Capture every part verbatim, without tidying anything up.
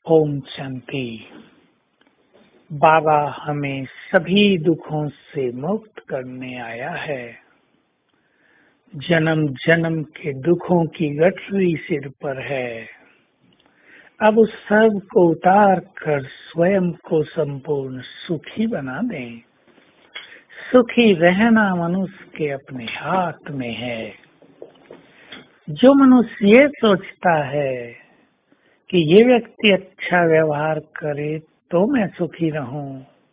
ओम शांति। बाबा हमें सभी दुखों से मुक्त करने आया है। जन्म जन्म के दुखों की गठरी सिर पर है। अब उस सब को उतार कर स्वयं को संपूर्ण सुखी बना दें। सुखी रहना मनुष्य के अपने हाथ में है। जो मनुष्य ये सोचता है कि ये व्यक्ति अच्छा व्यवहार करे तो मैं सुखी रहूं,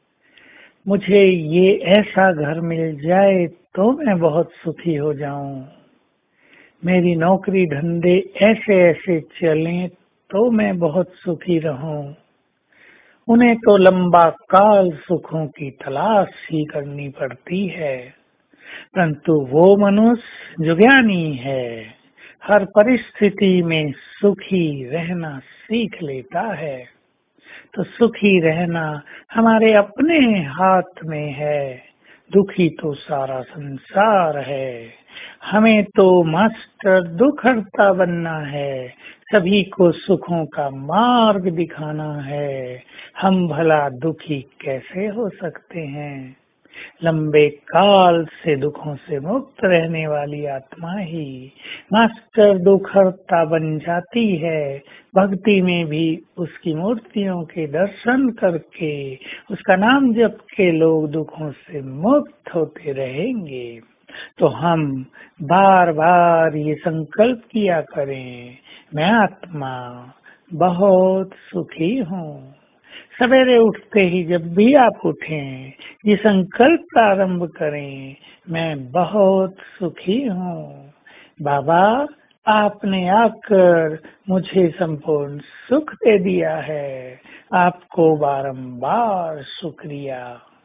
मुझे ये ऐसा घर मिल जाए तो मैं बहुत सुखी हो जाऊं, मेरी नौकरी धंधे ऐसे ऐसे चलें तो मैं बहुत सुखी रहूं, उन्हें तो लंबा काल सुखों की तलाश ही करनी पड़ती है। परंतु वो मनुष्य जो ज्ञानी है हर परिस्थिति में सुखी रहना सीख लेता है। तो सुखी रहना हमारे अपने हाथ में है। दुखी तो सारा संसार है। हमें तो मास्टर दुखहर्ता बनना है। सभी को सुखों का मार्ग दिखाना है। हम भला दुखी कैसे हो सकते हैं? लंबे काल से दुखों से मुक्त रहने वाली आत्मा ही मास्टर दुखहर्ता बन जाती है। भक्ति में भी उसकी मूर्तियों के दर्शन करके उसका नाम जप के लोग दुखों से मुक्त होते रहेंगे। तो हम बार बार ये संकल्प किया करें, मैं आत्मा बहुत सुखी हूँ। सवेरे उठते ही जब भी आप उठें ये संकल्प प्रारंभ करें, मैं बहुत सुखी हूँ। बाबा आपने आकर मुझे संपूर्ण सुख दे दिया है, आपको बारंबार शुक्रिया।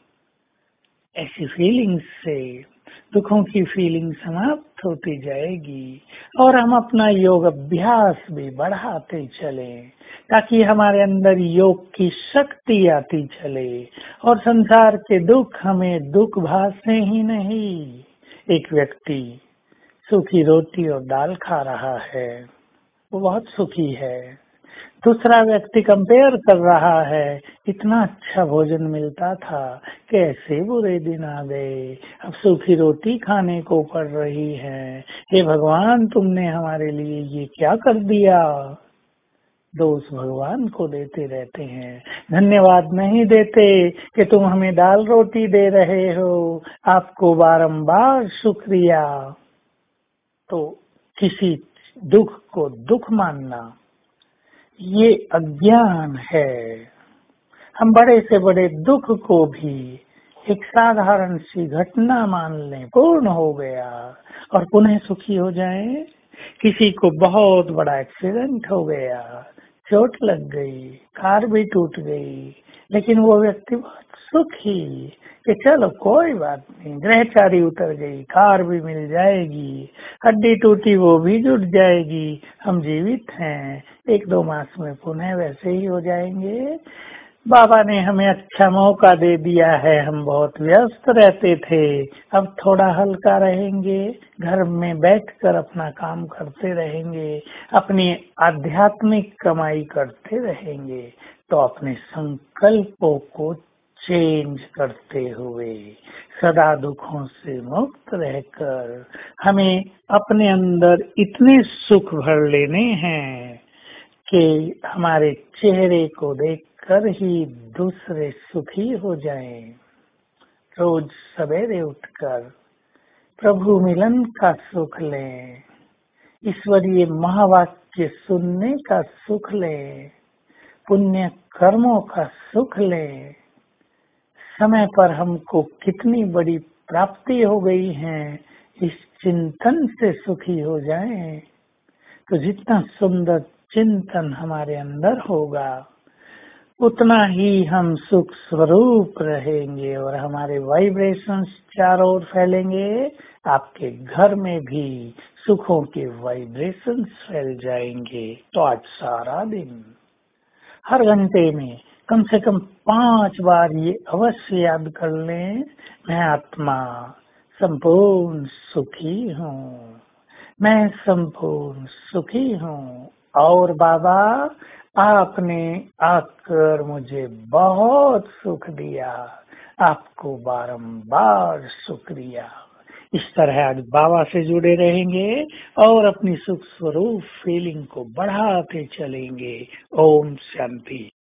ऐसी फीलिंग से दुखों की फीलिंग समाप्त होती जाएगी और हम अपना योग अभ्यास भी बढ़ाते चलें ताकि हमारे अंदर योग की शक्ति आती चले और संसार के दुख हमें दुख भासे ही नहीं। एक व्यक्ति सूखी रोटी और दाल खा रहा है, वो बहुत सुखी है। दूसरा व्यक्ति कंपेयर कर रहा है, इतना अच्छा भोजन मिलता था, कैसे बुरे दिन आ गए, अब सूखी रोटी खाने को पड़ रही है। हे भगवान तुमने हमारे लिए ये क्या कर दिया? दोष भगवान को देते रहते हैं, धन्यवाद नहीं देते कि तुम हमें दाल रोटी दे रहे हो, आपको बारंबार शुक्रिया। तो किसी दुख को दुख मानना ये अज्ञान है। हम बड़े से बड़े दुख को भी एक साधारण सी घटना मान लें, पूर्ण हो गया और पुनः सुखी हो जाएं। किसी को बहुत बड़ा एक्सीडेंट हो गया, चोट लग गई, कार भी टूट गई, लेकिन वो व्यक्ति बहुत सुखी कि चलो कोई बात नहीं, ग्रहचारी उतर गई, कार भी मिल जाएगी, हड्डी टूटी वो भी जुट जाएगी, हम जीवित हैं, एक दो मास में पुनः वैसे ही हो जाएंगे। बाबा ने हमें अच्छा मौका दे दिया है, हम बहुत व्यस्त रहते थे, अब थोड़ा हल्का रहेंगे, घर में बैठकर अपना काम करते रहेंगे, अपनी आध्यात्मिक कमाई करते रहेंगे। तो अपने संकल्पों को चेंज करते हुए सदा दुखों से मुक्त रहकर हमें अपने अंदर इतने सुख भर लेने हैं कि हमारे चेहरे को देखकर ही दूसरे सुखी हो जाएं। रोज सवेरे उठकर प्रभु मिलन का सुख लें, ईश्वरीय महावाक्य सुनने का सुख लें, पुण्य कर्मों का सुख लें। समय पर हमको कितनी बड़ी प्राप्ति हो गई है, इस चिंतन से सुखी हो जाएं। तो जितना सुंदर चिंतन हमारे अंदर होगा उतना ही हम सुख स्वरूप रहेंगे और हमारे वाइब्रेशंस चारों ओर फैलेंगे। आपके घर में भी सुखों के वाइब्रेशंस फैल जाएंगे। तो आज सारा दिन हर घंटे में कम से कम पांच बार ये अवश्य याद कर लें, मैं आत्मा संपूर्ण सुखी हूँ, मैं संपूर्ण सुखी हूँ। और बाबा आपने आकर मुझे बहुत सुख दिया, आपको बारंबार शुक्रिया। इस तरह आज बाबा से जुड़े रहेंगे और अपनी सुख स्वरूप फीलिंग को बढ़ाते चलेंगे। ओम शांति।